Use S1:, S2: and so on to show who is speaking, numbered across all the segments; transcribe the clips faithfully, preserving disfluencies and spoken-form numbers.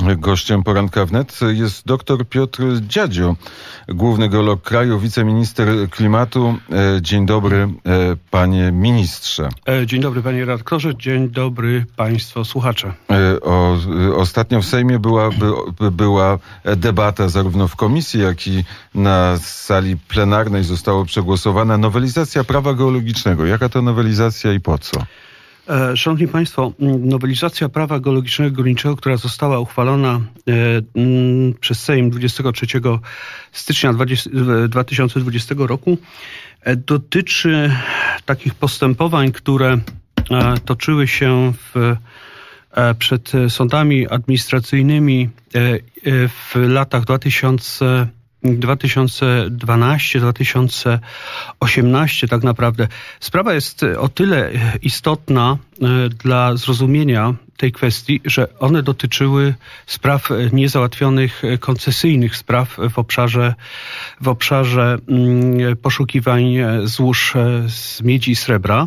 S1: Gościem Poranka Wnet jest dr Piotr Dziadzio, główny geolog kraju, wiceminister klimatu. Dzień dobry, panie ministrze.
S2: Dzień dobry, panie redaktorze. Dzień dobry, państwo słuchacze.
S1: O, ostatnio w Sejmie była, by, była debata zarówno w komisji, jak i na sali plenarnej została przegłosowana nowelizacja prawa geologicznego. Jaka to nowelizacja i po co?
S2: Szanowni państwo, nowelizacja prawa geologicznego i górniczego, która została uchwalona przez Sejm dwudziestego trzeciego stycznia dwa tysiące dwudziestego roku, dotyczy takich postępowań, które toczyły się w, przed sądami administracyjnymi w latach dwa tysiące dwunastym do dwa tysiące osiemnastego tak naprawdę. Sprawa jest o tyle istotna dla zrozumienia tej kwestii, że one dotyczyły spraw niezałatwionych, koncesyjnych spraw w obszarze, w obszarze poszukiwań złóż z miedzi i srebra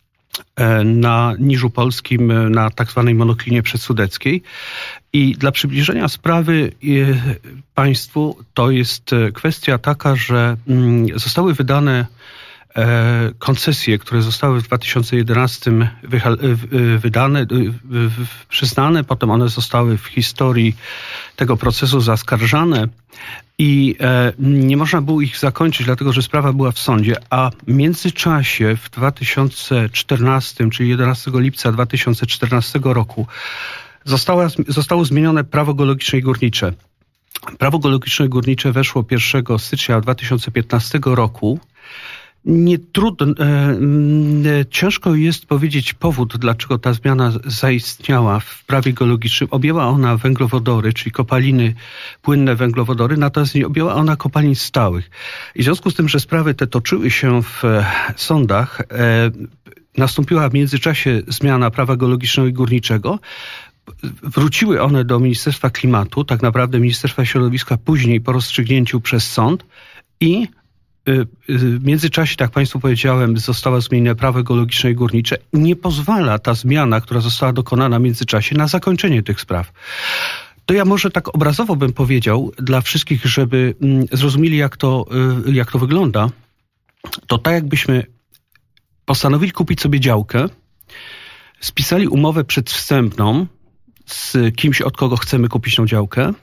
S2: na Niżu Polskim, na tak zwanej monoklinie przedsudeckiej. I dla przybliżenia sprawy państwu to jest kwestia taka, że zostały wydane koncesje, które zostały w dwa tysiące jedenastym wydane, przyznane, potem one zostały w historii tego procesu zaskarżane i nie można było ich zakończyć, dlatego że sprawa była w sądzie, a w międzyczasie w dwa tysiące czternastym, czyli jedenastego lipca dwa tysiące czternastego roku Została, zostało zmienione prawo geologiczne i górnicze. Prawo geologiczne i górnicze weszło pierwszego stycznia dwa tysiące piętnastego roku. Nie trudno, e, ciężko jest powiedzieć powód, dlaczego ta zmiana zaistniała w prawie geologicznym. Objęła ona węglowodory, czyli kopaliny, płynne węglowodory, natomiast nie objęła ona kopalin stałych. I w związku z tym, że sprawy te toczyły się w sądach, e, nastąpiła w międzyczasie zmiana prawa geologicznego i górniczego. Wróciły one do Ministerstwa Klimatu, tak naprawdę Ministerstwa Środowiska później po rozstrzygnięciu przez sąd i w międzyczasie, tak Państwu powiedziałem, została zmienione prawo geologiczne i górnicze. Nie pozwala ta zmiana, która została dokonana w międzyczasie, na zakończenie tych spraw. To ja może tak obrazowo bym powiedział dla wszystkich, żeby zrozumieli, jak to, jak to wygląda. To tak jakbyśmy postanowili kupić sobie działkę, spisali umowę przedwstępną z kimś, od kogo chcemy kupić tą działkę.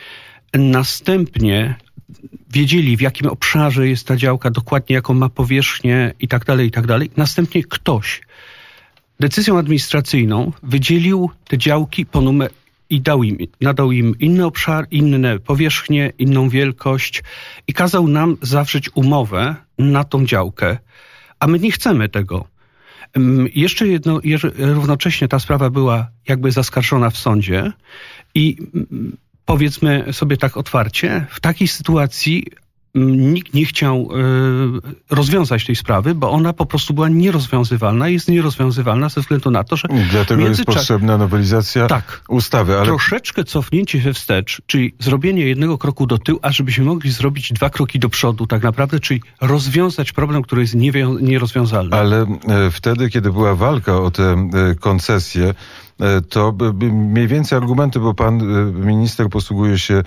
S2: Następnie wiedzieli, w jakim obszarze jest ta działka, dokładnie jaką ma powierzchnię i tak dalej, i tak dalej. Następnie ktoś decyzją administracyjną wydzielił te działki po numer i dał im, nadał im inny obszar, inne powierzchnie, inną wielkość i kazał nam zawrzeć umowę na tą działkę. A my nie chcemy tego. Jeszcze jedno, równocześnie ta sprawa była jakby zaskarżona w sądzie i powiedzmy sobie tak otwarcie, w takiej sytuacji nikt nie chciał y, rozwiązać tej sprawy, bo ona po prostu była nierozwiązywalna i jest nierozwiązywalna ze względu na to, że...
S1: Dlatego jest potrzebna nowelizacja
S2: tak,
S1: ustawy. Ale...
S2: Troszeczkę cofnięcie się wstecz, czyli zrobienie jednego kroku do tyłu, a żebyśmy mogli zrobić dwa kroki do przodu tak naprawdę, czyli rozwiązać problem, który jest niewią- nierozwiązalny.
S1: Ale e, wtedy, kiedy była walka o te e, koncesje, to mniej więcej argumenty, bo pan minister posługuje się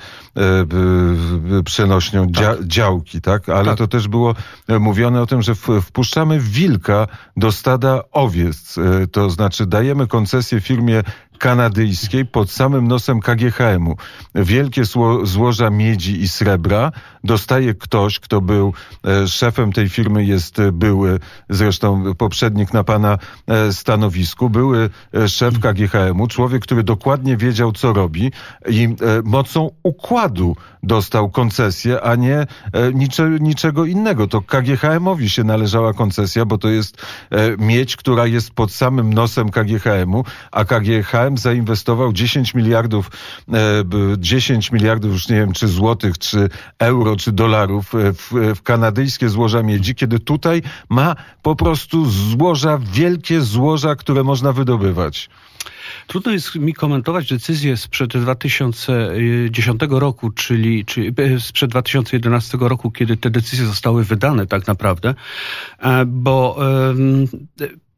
S1: przenośnią tak. dzia- działki, tak? Ale tak. To też było mówione o tym, że wpuszczamy wilka do stada owiec. To znaczy dajemy koncesję firmie kanadyjskiej pod samym nosem K G H M-u. Wielkie zło- złoża miedzi i srebra dostaje ktoś, kto był e, szefem tej firmy, jest były, zresztą poprzednik na pana e, stanowisku, były e, szef K G H M-u, człowiek, który dokładnie wiedział, co robi i e, mocą układu dostał koncesję, a nie e, nicze, niczego innego. To K G H M-owi się należała koncesja, bo to jest e, miedź, która jest pod samym nosem K G H M-u, a K G H M zainwestował dziesięć miliardów, dziesięć miliardów, już nie wiem, czy złotych, czy euro, czy dolarów w, w kanadyjskie złoża miedzi, kiedy tutaj ma po prostu złoża, wielkie złoża, które można wydobywać.
S2: Trudno jest mi komentować decyzję sprzed dwa tysiące dziesiątego roku, czyli, czyli sprzed dwa tysiące jedenastego roku, kiedy te decyzje zostały wydane tak naprawdę, bo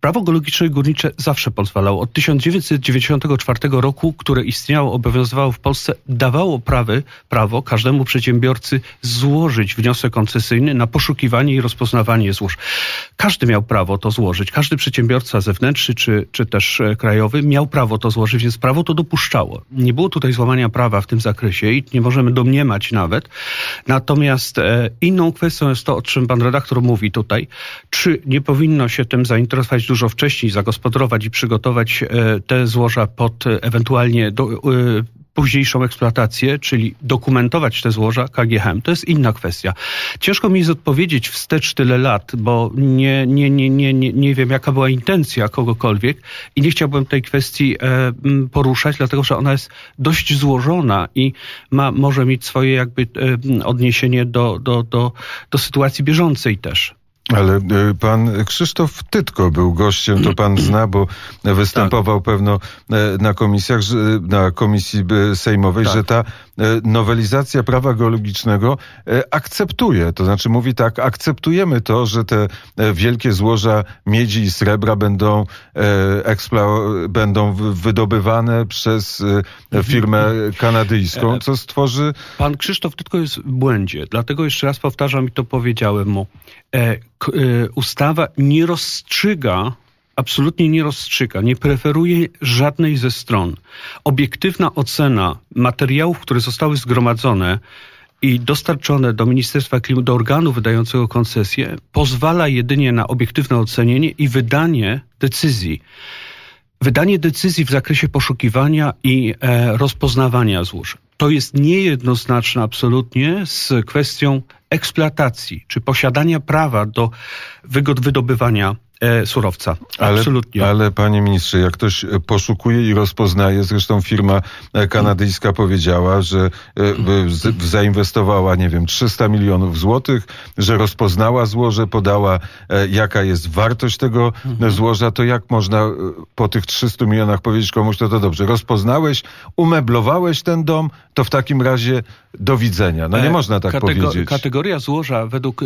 S2: Prawo geologiczne i górnicze zawsze pozwalało. Od tysiąc dziewięćset dziewięćdziesiątego czwartego roku, które istniało, obowiązywało w Polsce, dawało prawy, prawo każdemu przedsiębiorcy złożyć wniosek koncesyjny na poszukiwanie i rozpoznawanie złóż. Każdy miał prawo to złożyć. Każdy przedsiębiorca zewnętrzny czy, czy też krajowy miał prawo to złożyć, więc prawo to dopuszczało. Nie było tutaj złamania prawa w tym zakresie i nie możemy domniemać nawet. Natomiast e, inną kwestią jest to, o czym pan redaktor mówi tutaj, czy nie powinno się tym zainteresować dużo wcześniej, zagospodarować i przygotować e, te złoża pod e, ewentualnie do, e, późniejszą eksploatację, czyli dokumentować te złoża K G H M. To jest inna kwestia. Ciężko mi jest odpowiedzieć wstecz tyle lat, bo nie, nie, nie, nie, nie, nie wiem, jaka była intencja kogokolwiek i nie chciałbym tej kwestii e, poruszać, dlatego że ona jest dość złożona i ma, może mieć swoje jakby e, odniesienie do, do, do, do sytuacji bieżącej też.
S1: Ale pan Krzysztof Tytko był gościem, to pan zna, bo występował tak. pewno na komisjach, na komisji sejmowej, tak. że ta nowelizacja prawa geologicznego akceptuje. To znaczy mówi tak, akceptujemy to, że te wielkie złoża miedzi i srebra będą, eksplo- będą wydobywane przez firmę kanadyjską, co stworzy...
S2: Pan Krzysztof Tytko jest w błędzie, dlatego jeszcze raz powtarzam i to powiedziałem mu. Ustawa nie rozstrzyga, absolutnie nie rozstrzyga, nie preferuje żadnej ze stron. Obiektywna ocena materiałów, które zostały zgromadzone i dostarczone do Ministerstwa Klimatu, do organu wydającego koncesję, pozwala jedynie na obiektywne ocenienie i wydanie decyzji. Wydanie decyzji w zakresie poszukiwania i e, rozpoznawania złóż. To jest niejednoznaczne absolutnie z kwestią eksploatacji, czy posiadania prawa do wygód wydobywania e, surowca. Absolutnie.
S1: Ale, ale panie ministrze, jak ktoś poszukuje i rozpoznaje, zresztą firma kanadyjska powiedziała, że e, z, zainwestowała, nie wiem, trzysta milionów złotych, że rozpoznała złoże, podała e, jaka jest wartość tego mhm. złoża, to jak można po tych trzystu milionach powiedzieć komuś, to to dobrze, rozpoznałeś, umeblowałeś ten dom, to w takim razie do widzenia. No nie można tak
S2: Katego-
S1: powiedzieć.
S2: Kategoria złoża, według,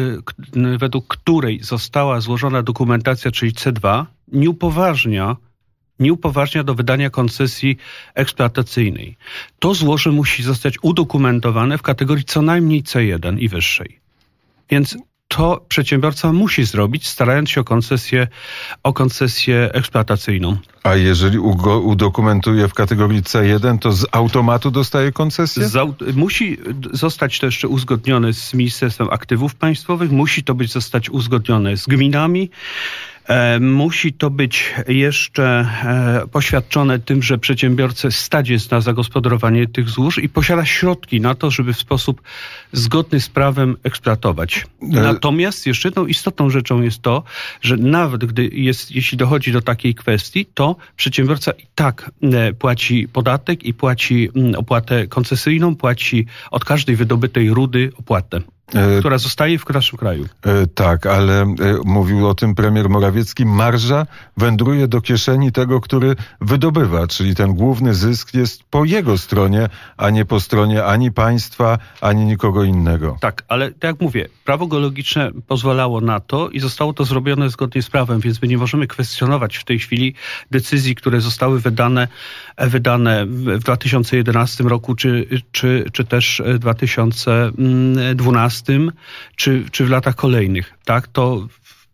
S2: według której została złożona dokumentacja, czyli C dwa, nie upoważnia, nie upoważnia do wydania koncesji eksploatacyjnej. To złoże musi zostać udokumentowane w kategorii co najmniej C jeden i wyższej. Więc to przedsiębiorca musi zrobić, starając się o koncesję, o koncesję eksploatacyjną.
S1: A jeżeli ugo- udokumentuje w kategorii C jeden, to z automatu dostaje koncesję?
S2: Z aut- musi zostać to jeszcze uzgodnione z Ministerstwem Aktywów Państwowych, musi to być zostać uzgodnione z gminami. E, musi to być jeszcze e, poświadczone tym, że przedsiębiorca stać jest na zagospodarowanie tych złóż i posiada środki na to, żeby w sposób zgodny z prawem eksploatować. E... Natomiast jeszcze jedną istotną rzeczą jest to, że nawet gdy jest, jeśli dochodzi do takiej kwestii, to przedsiębiorca i tak e, płaci podatek i płaci m, opłatę koncesyjną, płaci od każdej wydobytej rudy opłatę, która zostaje w naszym kraju.
S1: E, tak, ale e, mówił o tym premier Morawiecki, marża wędruje do kieszeni tego, który wydobywa, czyli ten główny zysk jest po jego stronie, a nie po stronie ani państwa, ani nikogo innego.
S2: Tak, ale tak jak mówię, prawo geologiczne pozwalało na to i zostało to zrobione zgodnie z prawem, więc my nie możemy kwestionować w tej chwili decyzji, które zostały wydane, wydane w dwa tysiące jedenastym roku, czy, czy, czy też w dwa tysiące dwunastym, czy, czy w latach kolejnych. Tak, to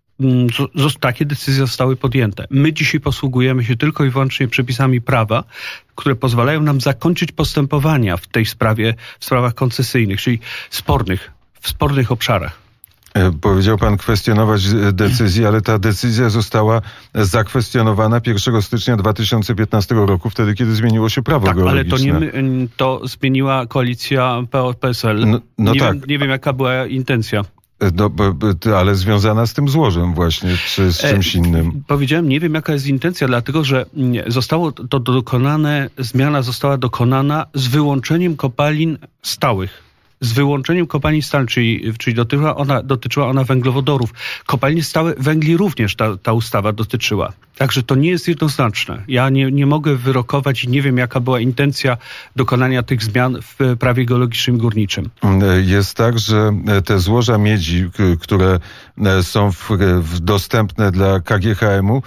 S2: z, z, takie decyzje zostały podjęte. My dzisiaj posługujemy się tylko i wyłącznie przepisami prawa, które pozwalają nam zakończyć postępowania w tej sprawie, w sprawach koncesyjnych, czyli spornych, w spornych obszarach.
S1: Powiedział pan kwestionować decyzję, ale ta decyzja została zakwestionowana pierwszego stycznia dwa tysiące piętnastego roku, wtedy kiedy zmieniło się prawo
S2: tak,
S1: geologiczne.
S2: Ale to, nie, to zmieniła koalicja P O P S L.
S1: No, no
S2: nie,
S1: tak.
S2: wiem, nie wiem, jaka była intencja.
S1: No, ale związana z tym złożem właśnie, czy z czymś innym?
S2: E, powiedziałem, nie wiem jaka jest intencja, dlatego że zostało to dokonane, zmiana została dokonana z wyłączeniem kopalin stałych. z wyłączeniem kopalni stałych, czyli, czyli dotyczyła, ona, dotyczyła ona węglowodorów. Kopalnie stałe węgli również ta, ta ustawa dotyczyła. Także to nie jest jednoznaczne. Ja nie, nie mogę wyrokować i nie wiem, jaka była intencja dokonania tych zmian w prawie geologicznym i górniczym.
S1: Jest tak, że te złoża miedzi, które są w, w dostępne dla K G H M-u,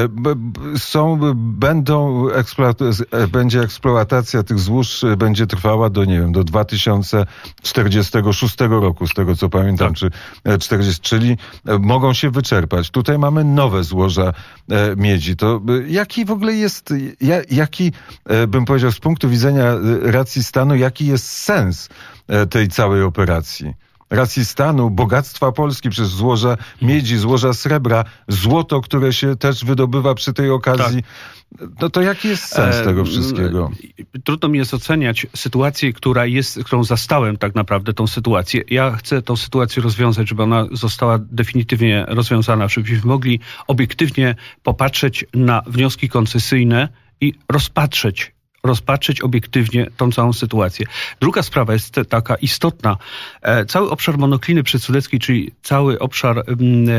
S1: są, będą eksploat- będzie eksploatacja tych złóż będzie trwała do, nie wiem, do dwa tysiące czterdziestego szóstego roku, z tego co pamiętam, tak. czy czterdziestego, czyli mogą się wyczerpać. Tutaj mamy nowe złoża miedzi. To jaki w ogóle jest, jaki, bym powiedział, z punktu widzenia racji stanu, jaki jest sens tej całej operacji? Racji stanu, bogactwa Polski przez złoża miedzi, złoża srebra, złoto, które się też wydobywa przy tej okazji. Tak. No to jaki jest sens e, tego wszystkiego?
S2: Trudno mi jest oceniać sytuację, która jest, którą zastałem tak naprawdę, tą sytuację. Ja chcę tą sytuację rozwiązać, żeby ona została definitywnie rozwiązana, żebyśmy mogli obiektywnie popatrzeć na wnioski koncesyjne i rozpatrzeć rozpatrzeć obiektywnie tą całą sytuację. Druga sprawa jest taka istotna. Cały obszar monokliny przedsudeckiej, czyli cały obszar e,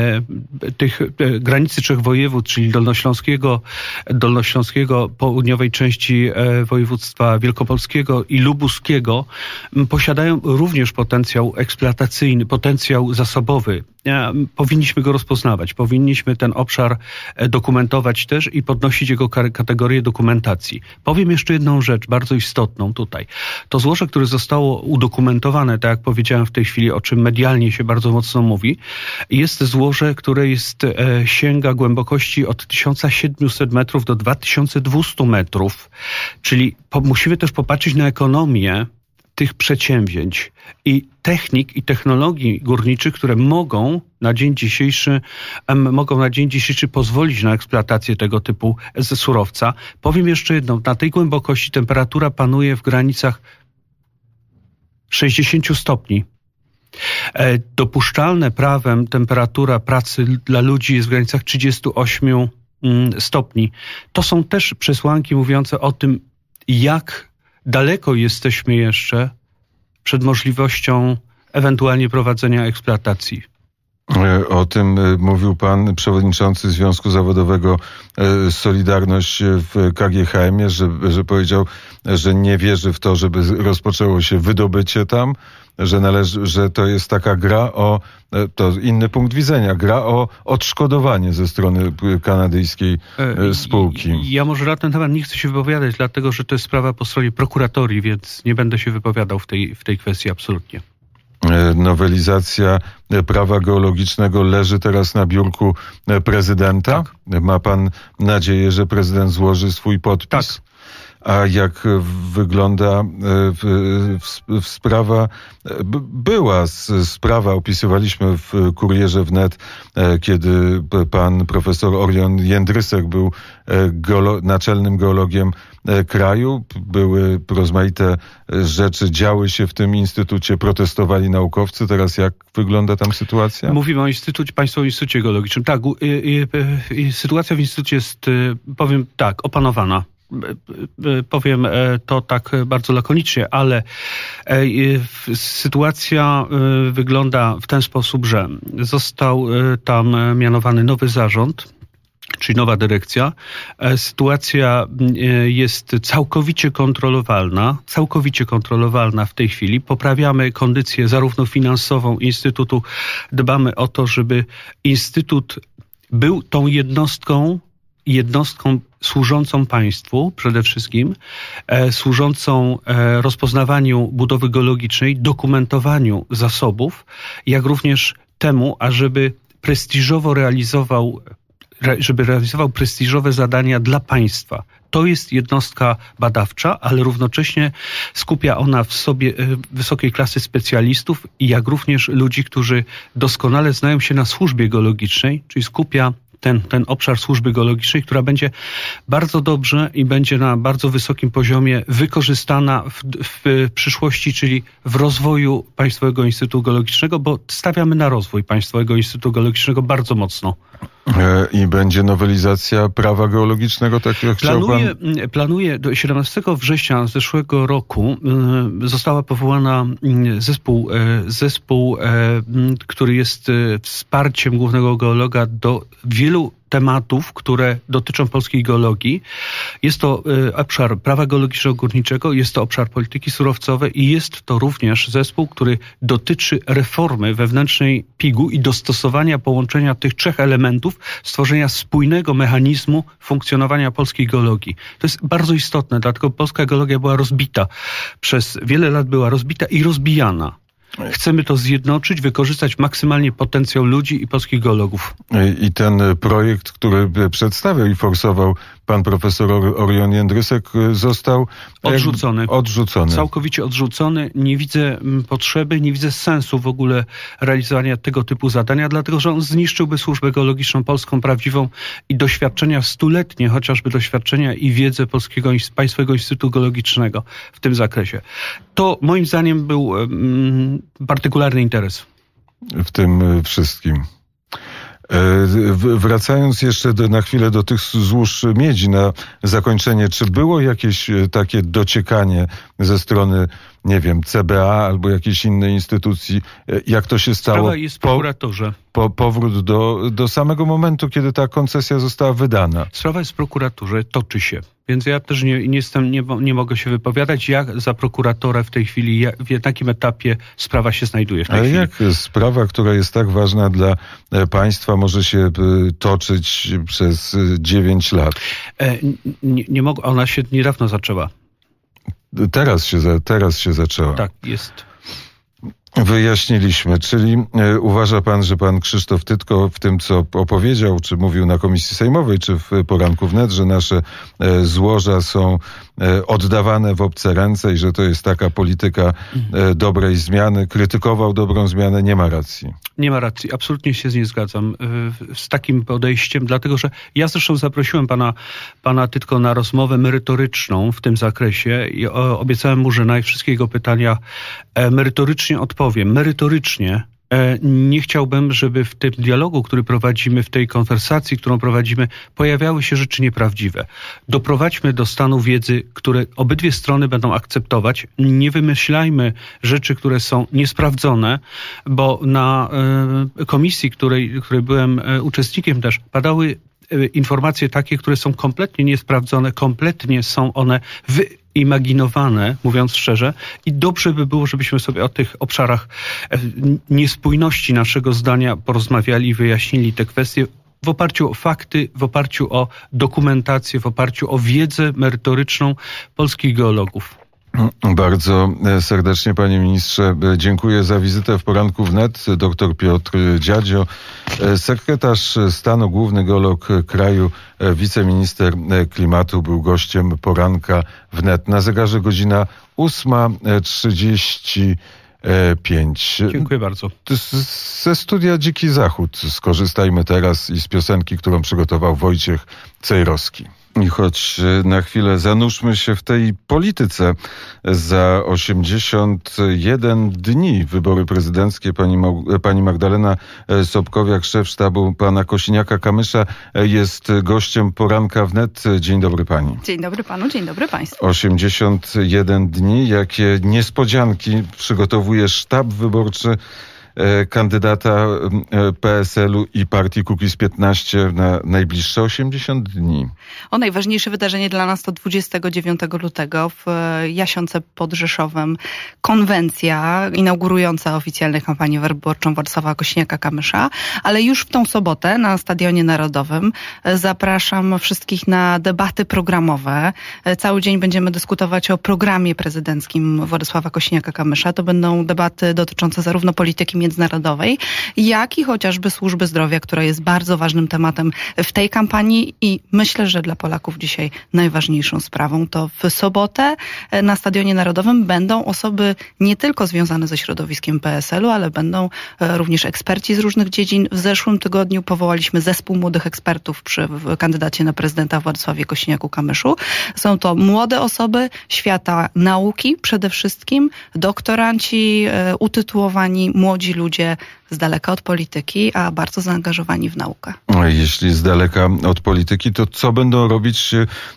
S2: tych e, granicy trzech województw, czyli dolnośląskiego, dolnośląskiego, południowej części e, województwa wielkopolskiego i lubuskiego, m, posiadają również potencjał eksploatacyjny, potencjał zasobowy. E, powinniśmy go rozpoznawać. Powinniśmy ten obszar dokumentować też i podnosić jego kategorię dokumentacji. Powiem jeszcze jedną rzecz bardzo istotną tutaj. To złoże, które zostało udokumentowane, tak jak powiedziałem w tej chwili, o czym medialnie się bardzo mocno mówi, jest złoże, które jest, e, sięga głębokości od tysiąc siedemset metrów do dwa tysiące dwieście metrów. Czyli po, musimy też popatrzeć na ekonomię tych przedsięwzięć i technik i technologii górniczych, które mogą na dzień dzisiejszy em, mogą na dzień dzisiejszy pozwolić na eksploatację tego typu ze surowca. Powiem jeszcze jedno, na tej głębokości temperatura panuje w granicach sześćdziesiąt stopni. E, dopuszczalne prawem temperatura pracy dla ludzi jest w granicach trzydzieści osiem mm, stopni. To są też przesłanki mówiące o tym, jak daleko jesteśmy jeszcze przed możliwością ewentualnie prowadzenia eksploatacji.
S1: O tym mówił pan przewodniczący Związku Zawodowego Solidarność w K G H M-ie, że, że powiedział, że nie wierzy w to, żeby rozpoczęło się wydobycie tam, że należy, że to jest taka gra o, to inny punkt widzenia, gra o odszkodowanie ze strony kanadyjskiej spółki.
S2: Ja może na ten temat nie chcę się wypowiadać, dlatego że to jest sprawa po stronie prokuratorii, więc nie będę się wypowiadał w tej, w tej kwestii absolutnie.
S1: Nowelizacja prawa geologicznego leży teraz na biurku prezydenta. Tak. Ma pan nadzieję, że prezydent złoży swój podpis?
S2: Tak.
S1: A jak wygląda sprawa, była sprawa, opisywaliśmy w Kurierze Wnet, kiedy pan profesor Orion Jędrysek był geolo- naczelnym geologiem kraju. Były rozmaite rzeczy, działy się w tym instytucie, protestowali naukowcy. Teraz jak wygląda tam sytuacja?
S2: Mówimy o Instytucie, Państwowym Instytucie Geologicznym. Tak, sytuacja w instytucie jest, powiem tak, opanowana. Powiem to tak bardzo lakonicznie, ale sytuacja wygląda w ten sposób, że został tam mianowany nowy zarząd, czyli nowa dyrekcja. Sytuacja jest całkowicie kontrolowalna, całkowicie kontrolowalna w tej chwili. Poprawiamy kondycję zarówno finansową Instytutu, dbamy o to, żeby Instytut był tą jednostką, jednostką służącą państwu przede wszystkim, e, służącą e, rozpoznawaniu budowy geologicznej, dokumentowaniu zasobów, jak również temu, ażeby prestiżowo realizował, re, żeby realizował prestiżowe zadania dla państwa. To jest jednostka badawcza, ale równocześnie skupia ona w sobie e, wysokiej klasy specjalistów, jak również ludzi, którzy doskonale znają się na służbie geologicznej, czyli skupia ten, ten obszar służby geologicznej, która będzie bardzo dobrze i będzie na bardzo wysokim poziomie wykorzystana w, w przyszłości, czyli w rozwoju Państwowego Instytutu Geologicznego, bo stawiamy na rozwój Państwowego Instytutu Geologicznego bardzo mocno.
S1: I będzie nowelizacja prawa geologicznego, tak jak chciał
S2: Planuje,
S1: pan?
S2: Planuje do siedemnastego września zeszłego roku została powołana zespół, zespół, który jest wsparciem głównego geologa do wielu tematów, które dotyczą polskiej geologii. Jest to obszar prawa geologiczno-górniczego, jest to obszar polityki surowcowej i jest to również zespół, który dotyczy reformy wewnętrznej pigu i dostosowania połączenia tych trzech elementów, stworzenia spójnego mechanizmu funkcjonowania polskiej geologii. To jest bardzo istotne, dlatego polska geologia była rozbita. Przez wiele lat była rozbita i rozbijana. Chcemy to zjednoczyć, wykorzystać maksymalnie potencjał ludzi i polskich geologów.
S1: I ten projekt, który przedstawiał i forsował pan profesor Orion Jędrysek, został
S2: odrzucony.
S1: odrzucony.
S2: Całkowicie odrzucony. Nie widzę potrzeby, nie widzę sensu w ogóle realizowania tego typu zadania, dlatego że on zniszczyłby służbę geologiczną polską prawdziwą i doświadczenia stuletnie, chociażby doświadczenia i wiedzę Polskiego Państwowego Instytutu Geologicznego w tym zakresie. To moim zdaniem był um, partykularny interes.
S1: W tym wszystkim. Wracając jeszcze do, na chwilę do tych złóż miedzi na zakończenie, czy było jakieś takie dociekanie ze strony, nie wiem, C B A albo jakiejś innej instytucji, jak to się stało?
S2: Sprawa jest w prokuraturze.
S1: Po, powrót do, do samego momentu, kiedy ta koncesja została wydana.
S2: Sprawa jest w prokuraturze, toczy się. Więc ja też nie, nie, jestem, nie, nie mogę się wypowiadać, jak za prokuratora w tej chwili, jak, w jakim etapie sprawa się znajduje w tej
S1: Ale
S2: chwili.
S1: jak sprawa, która jest tak ważna dla państwa, może się toczyć przez dziewięć lat?
S2: E, nie, nie mogę, ona się niedawno zaczęła.
S1: Teraz się, teraz się zaczęła.
S2: Tak, jest.
S1: Wyjaśniliśmy, czyli e, uważa pan, że pan Krzysztof Tytko w tym, co opowiedział, czy mówił na Komisji Sejmowej, czy w Poranku Wnet, że nasze e, złoża są e, oddawane w obce ręce i że to jest taka polityka e, dobrej zmiany, krytykował dobrą zmianę, nie ma racji. Nie
S2: ma racji, absolutnie się nie zgadzam e, z takim podejściem, dlatego że ja zresztą zaprosiłem pana, pana Tytko na rozmowę merytoryczną w tym zakresie i o, obiecałem mu, że na wszystkie jego pytania e, merytorycznie odpowiem. Powiem, merytorycznie nie chciałbym, żeby w tym dialogu, który prowadzimy, w tej konwersacji, którą prowadzimy, pojawiały się rzeczy nieprawdziwe. Doprowadźmy do stanu wiedzy, które obydwie strony będą akceptować. Nie wymyślajmy rzeczy, które są niesprawdzone, bo na komisji, której, której byłem uczestnikiem też, padały informacje takie, które są kompletnie niesprawdzone, kompletnie są one wyimaginowane, mówiąc szczerze, i dobrze by było, żebyśmy sobie o tych obszarach niespójności naszego zdania porozmawiali i wyjaśnili te kwestie w oparciu o fakty, w oparciu o dokumentację, w oparciu o wiedzę merytoryczną polskich geologów.
S1: Bardzo serdecznie, panie ministrze, dziękuję za wizytę w Poranku Wnet. Doktor Piotr Dziadzio, sekretarz stanu, główny geolog kraju, wiceminister klimatu, był gościem Poranka Wnet. Na zegarze godzina ósma trzydzieści pięć.
S2: Dziękuję bardzo.
S1: Ze studia Dziki Zachód skorzystajmy teraz i z piosenki, którą przygotował Wojciech Cejrowski. I choć na chwilę zanurzmy się w tej polityce. Za osiemdziesiąt jeden dni wybory prezydenckie. Pani, pani Magdalena Sobkowiak, szef sztabu pana Kosiniaka-Kamysza, jest gościem Poranka Wnet. Dzień dobry pani.
S3: Dzień dobry panu, dzień dobry państwu.
S1: osiemdziesiąt jeden dni. Jakie niespodzianki przygotowuje sztab wyborczy kandydata P S L-u i partii Kukiz piętnaście na najbliższe osiemdziesiąt dni.
S3: O, najważniejsze wydarzenie dla nas to dwudziestego dziewiątego lutego w Jasionce pod Rzeszowem konwencja inaugurująca oficjalnie kampanię wyborczą Władysława Kosiniaka-Kamysza, ale już w tą sobotę na Stadionie Narodowym zapraszam wszystkich na debaty programowe. Cały dzień będziemy dyskutować o programie prezydenckim Władysława Kosiniaka-Kamysza. To będą debaty dotyczące zarówno polityki międzynarodowej, jak i chociażby służby zdrowia, która jest bardzo ważnym tematem w tej kampanii i myślę, że dla Polaków dzisiaj najważniejszą sprawą. To w sobotę na Stadionie Narodowym będą osoby nie tylko związane ze środowiskiem P S L u, ale będą również eksperci z różnych dziedzin. W zeszłym tygodniu powołaliśmy zespół młodych ekspertów przy kandydacie na prezydenta Władysławie Kosiniaku-Kamyszu. Są to młode osoby świata nauki przede wszystkim, doktoranci, utytułowani, młodzi ludzie z daleka od polityki, a bardzo zaangażowani w naukę.
S1: Jeśli z daleka od polityki, to co będą robić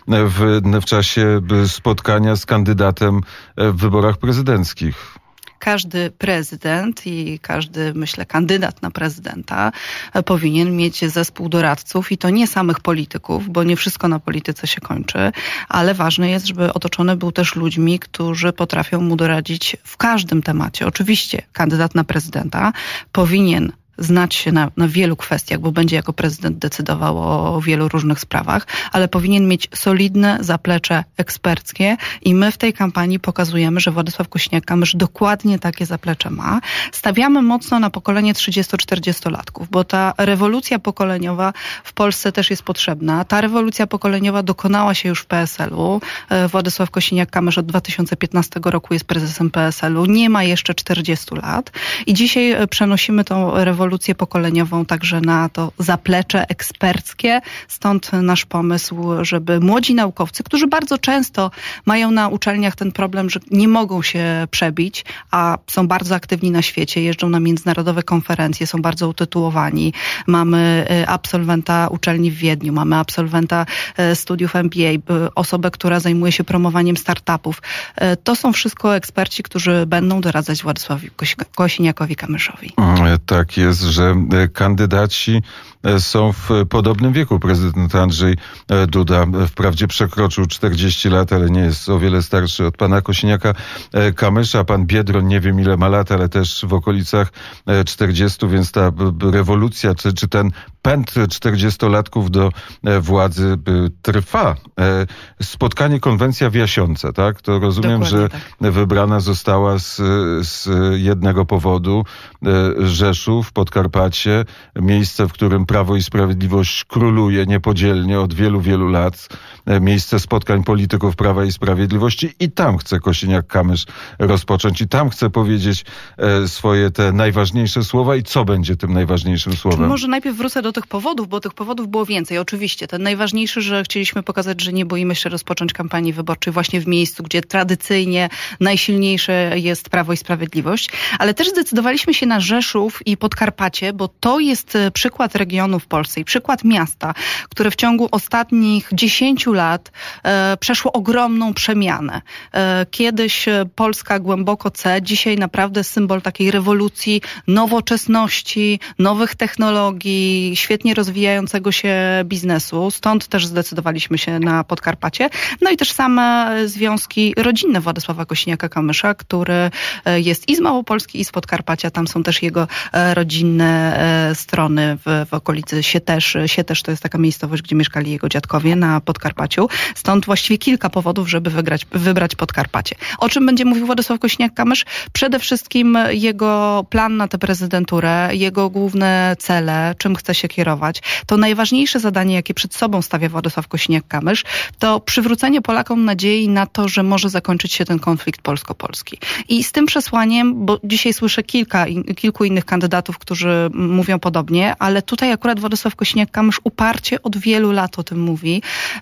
S1: w, w czasie spotkania z kandydatem w wyborach prezydenckich?
S3: Każdy prezydent i każdy, myślę, kandydat na prezydenta powinien mieć zespół doradców i to nie samych polityków, bo nie wszystko na polityce się kończy, ale ważne jest, żeby otoczony był też ludźmi, którzy potrafią mu doradzić w każdym temacie. Oczywiście kandydat na prezydenta powinien znać się na, na wielu kwestiach, bo będzie jako prezydent decydował o, o wielu różnych sprawach, ale powinien mieć solidne zaplecze eksperckie i my w tej kampanii pokazujemy, że Władysław Kosiniak-Kamysz dokładnie takie zaplecze ma. Stawiamy mocno na pokolenie trzydziesto-czterdziestolatków, bo ta rewolucja pokoleniowa w Polsce też jest potrzebna. Ta rewolucja pokoleniowa dokonała się już w P S L u. Władysław Kosiniak-Kamysz od dwa tysiące piętnastego roku jest prezesem P S L u. Nie ma jeszcze czterdziestu lat i dzisiaj przenosimy tą rewolucję rewolucję pokoleniową także na to zaplecze eksperckie. Stąd nasz pomysł, żeby młodzi naukowcy, którzy bardzo często mają na uczelniach ten problem, że nie mogą się przebić, a są bardzo aktywni na świecie, jeżdżą na międzynarodowe konferencje, są bardzo utytułowani. Mamy absolwenta uczelni w Wiedniu, mamy absolwenta studiów M B A, osobę, która zajmuje się promowaniem startupów. To są wszystko eksperci, którzy będą doradzać Władysławowi Kosiniakowi-Kamyszowi.
S1: Tak jest, że kandydaci są w podobnym wieku. Prezydent Andrzej Duda wprawdzie przekroczył czterdzieści lat, ale nie jest o wiele starszy od pana Kosiniaka-Kamysza. Pan Biedroń nie wiem ile ma lat, ale też w okolicach czterdziestu, więc ta rewolucja, czy, czy ten pęd czterdziestolatków do władzy trwa. Spotkanie, konwencja w Jasionce, tak? To rozumiem, Dokładnie że tak. wybrana została z, z jednego powodu. Rzeszów, Podkarpacie, miejsce, w którym Prawo i Sprawiedliwość króluje niepodzielnie od wielu, wielu lat. Miejsce spotkań polityków Prawa i Sprawiedliwości i tam chce Kosiniak-Kamysz rozpocząć i tam chce powiedzieć swoje te najważniejsze słowa i co będzie tym najważniejszym słowem.
S3: Może najpierw wrócę do tych powodów, bo tych powodów było więcej. Oczywiście ten najważniejszy, że chcieliśmy pokazać, że nie boimy się rozpocząć kampanii wyborczej właśnie w miejscu, gdzie tradycyjnie najsilniejsze jest Prawo i Sprawiedliwość, ale też zdecydowaliśmy się na Rzeszów i Podkarpacie, bo to jest przykład regionu w Polsce i przykład miasta, które w ciągu ostatnich dziesięciu lat e, przeszło ogromną przemianę. E, kiedyś Polska głęboko C, dzisiaj naprawdę symbol takiej rewolucji, nowoczesności, nowych technologii, świetnie rozwijającego się biznesu. Stąd też zdecydowaliśmy się na Podkarpacie. No i też same związki rodzinne Władysława Kosiniaka-Kamysza, który jest i z Małopolski, i z Podkarpacia. Tam są też jego rodzinne strony w, w okolicy Sietesz. Sietesz to jest taka miejscowość, gdzie mieszkali jego dziadkowie na Podkarpaciu. Stąd właściwie kilka powodów, żeby wygrać, wybrać Podkarpacie. O czym będzie mówił Władysław Kosiniak-Kamysz? Przede wszystkim jego plan na tę prezydenturę, jego główne cele, czym chce się kierować. To najważniejsze zadanie, jakie przed sobą stawia Władysław Kosiniak-Kamysz, to przywrócenie Polakom nadziei na to, że może zakończyć się ten konflikt polsko-polski. I z tym przesłaniem, bo dzisiaj słyszę kilka, kilku innych kandydatów, którzy mówią podobnie, ale tutaj akurat Władysław Kosiniak-Kamysz uparcie od wielu lat o tym mówi.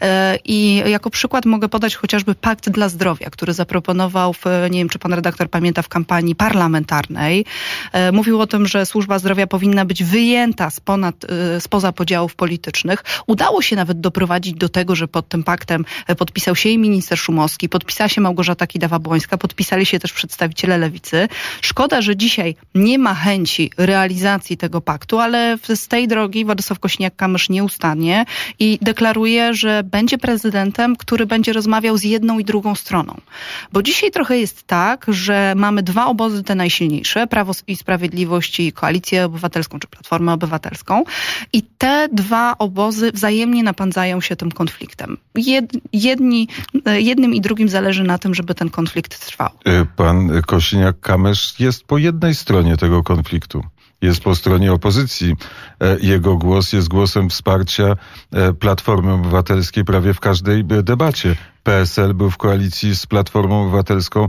S3: I jako przykład mogę podać chociażby Pakt dla Zdrowia, który zaproponował, w, nie wiem, czy pan redaktor pamięta, w kampanii parlamentarnej. Mówił o tym, że służba zdrowia powinna być wyjęta z ponad, spoza podziałów politycznych. Udało się nawet doprowadzić do tego, że pod tym paktem podpisał się i minister Szumowski, podpisała się Małgorzata Kidawa-Błońska, podpisali się też przedstawiciele Lewicy. Szkoda, że dzisiaj nie ma chęci realizacji tego paktu, ale z tej drogi drogi Władysław Kosiniak-Kamysz nie ustanie i deklaruje, że będzie prezydentem, który będzie rozmawiał z jedną i drugą stroną. Bo dzisiaj trochę jest tak, że mamy dwa obozy te najsilniejsze, Prawo i Sprawiedliwość i Koalicję Obywatelską, czy Platformę Obywatelską. I te dwa obozy wzajemnie napędzają się tym konfliktem. Jed, jedni, jednym i drugim zależy na tym, żeby ten konflikt trwał.
S1: Pan Kosiniak-Kamysz jest po jednej stronie tego konfliktu. Jest po stronie opozycji. Jego głos jest głosem wsparcia Platformy Obywatelskiej prawie w każdej debacie. P S L był w koalicji z Platformą Obywatelską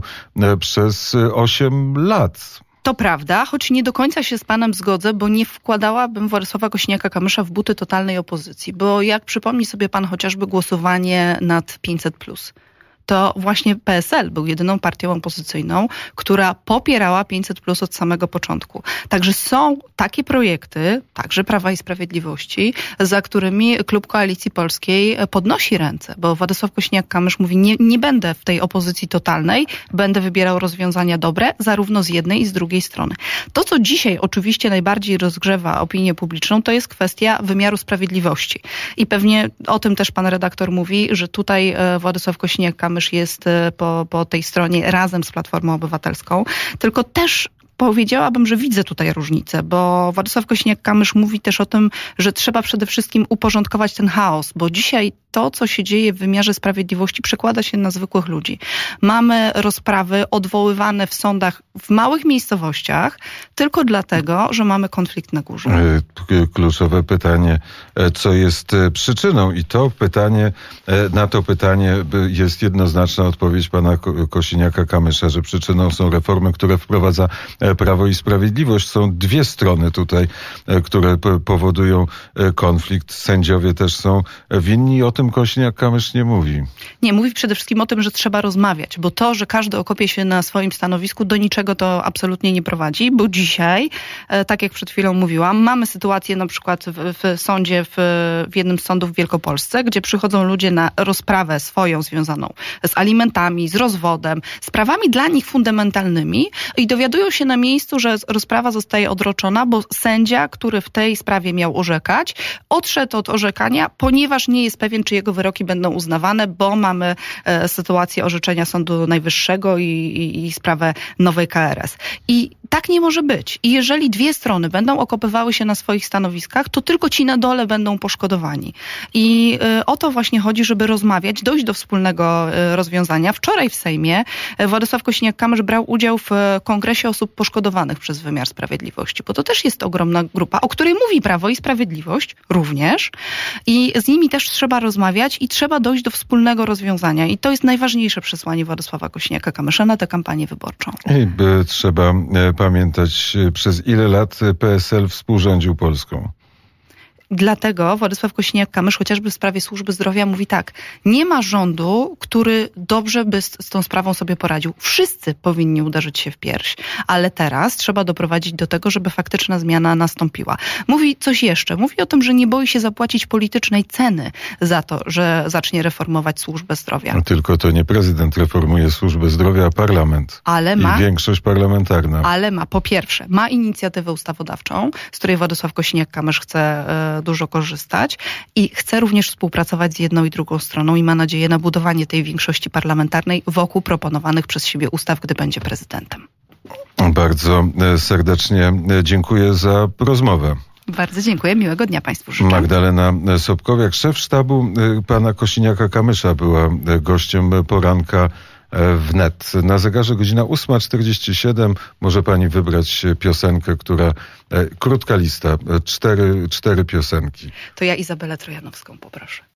S1: przez osiem lat.
S3: To prawda, choć nie do końca się z panem zgodzę, bo nie wkładałabym Władysława Kosiniaka-Kamysza w buty totalnej opozycji. Bo jak przypomni sobie pan chociażby głosowanie nad pięćset plus, to właśnie P S L był jedyną partią opozycyjną, która popierała pięćset plus od samego początku. Także są takie projekty, także Prawa i Sprawiedliwości, za którymi Klub Koalicji Polskiej podnosi ręce, bo Władysław Kosiniak-Kamysz mówi, nie, nie będę w tej opozycji totalnej, będę wybierał rozwiązania dobre, zarówno z jednej i z drugiej strony. To, co dzisiaj oczywiście najbardziej rozgrzewa opinię publiczną, to jest kwestia wymiaru sprawiedliwości. I pewnie o tym też pan redaktor mówi, że tutaj Władysław Kosiniak-Kamysz jest po, po tej stronie razem z Platformą Obywatelską, tylko też powiedziałabym, że widzę tutaj różnicę, bo Władysław Kosiniak-Kamysz mówi też o tym, że trzeba przede wszystkim uporządkować ten chaos, bo dzisiaj to, co się dzieje w wymiarze sprawiedliwości, przekłada się na zwykłych ludzi. Mamy rozprawy odwoływane w sądach w małych miejscowościach tylko dlatego, że mamy konflikt na górze.
S1: Kluczowe pytanie, co jest przyczyną? I to pytanie, na to pytanie jest jednoznaczna odpowiedź pana Kosiniaka-Kamysza, że przyczyną są reformy, które wprowadza Prawo i Sprawiedliwość. Są dwie strony tutaj, które powodują konflikt. Sędziowie też są winni. O tym Kosiniak-Kamysz nie mówi.
S3: Nie, mówi przede wszystkim o tym, że trzeba rozmawiać, bo to, że każdy okopie się na swoim stanowisku, do niczego to absolutnie nie prowadzi, bo dzisiaj, tak jak przed chwilą mówiłam, mamy sytuację na przykład w, w sądzie, w, w jednym z sądów w Wielkopolsce, gdzie przychodzą ludzie na rozprawę swoją związaną z alimentami, z rozwodem, sprawami dla nich fundamentalnymi i dowiadują się na miejscu, że rozprawa zostaje odroczona, bo sędzia, który w tej sprawie miał orzekać, odszedł od orzekania, ponieważ nie jest pewien, czy jego wyroki będą uznawane, bo mamy e, sytuację orzeczenia Sądu Najwyższego i, i, i sprawę nowej K R S. I tak nie może być. I jeżeli dwie strony będą okopywały się na swoich stanowiskach, to tylko ci na dole będą poszkodowani. I e, o to właśnie chodzi, żeby rozmawiać, dojść do wspólnego e, rozwiązania. Wczoraj w Sejmie e, Władysław Kosiniak-Kamysz brał udział w e, Kongresie Osób Poszkodowanych przez wymiar sprawiedliwości, bo to też jest ogromna grupa, o której mówi Prawo i Sprawiedliwość również i z nimi też trzeba rozmawiać i trzeba dojść do wspólnego rozwiązania. I to jest najważniejsze przesłanie Władysława Kosiniaka-Kamysza na tę kampanię wyborczą.
S1: I by, trzeba e, pamiętać, przez ile lat P S L współrządził Polską.
S3: Dlatego Władysław Kosiniak-Kamysz chociażby w sprawie służby zdrowia mówi tak, nie ma rządu, który dobrze by z, z tą sprawą sobie poradził. Wszyscy powinni uderzyć się w pierś, ale teraz trzeba doprowadzić do tego, żeby faktyczna zmiana nastąpiła. Mówi coś jeszcze, mówi o tym, że nie boi się zapłacić politycznej ceny za to, że zacznie reformować służbę zdrowia.
S1: Tylko to nie prezydent reformuje służbę zdrowia, a parlament.
S3: Ale ma,
S1: i większość parlamentarna.
S3: Ale ma, po pierwsze, ma inicjatywę ustawodawczą, z której Władysław Kosiniak-Kamysz chce dużo korzystać i chce również współpracować z jedną i drugą stroną i ma nadzieję na budowanie tej większości parlamentarnej wokół proponowanych przez siebie ustaw, gdy będzie prezydentem.
S1: Bardzo serdecznie dziękuję za rozmowę.
S3: Bardzo dziękuję. Miłego dnia Państwu życzę.
S1: Magdalena Sobkowiak, szef sztabu pana Kosiniaka-Kamysza, była gościem poranka wnet. Na zegarze godzina ósma czterdzieści siedem. Może pani wybrać piosenkę, która... Krótka lista. Cztery, cztery piosenki.
S3: To ja Izabelę Trojanowską poproszę.